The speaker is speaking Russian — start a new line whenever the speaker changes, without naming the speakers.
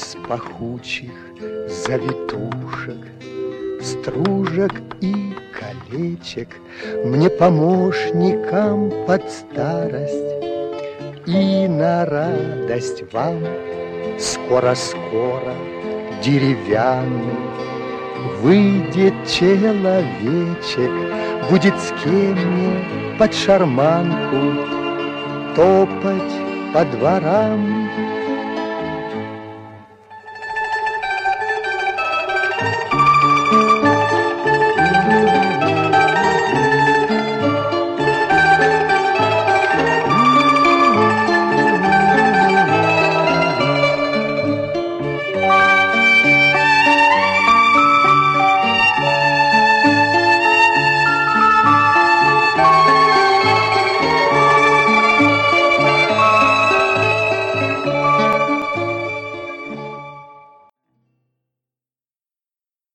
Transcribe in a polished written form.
из пахучих завитушек, стружек и колечек, мне помощникам под старость и на радость вам скоро-скоро деревянный выйдет человечек, будет с кем мне под шарманку топать по дворам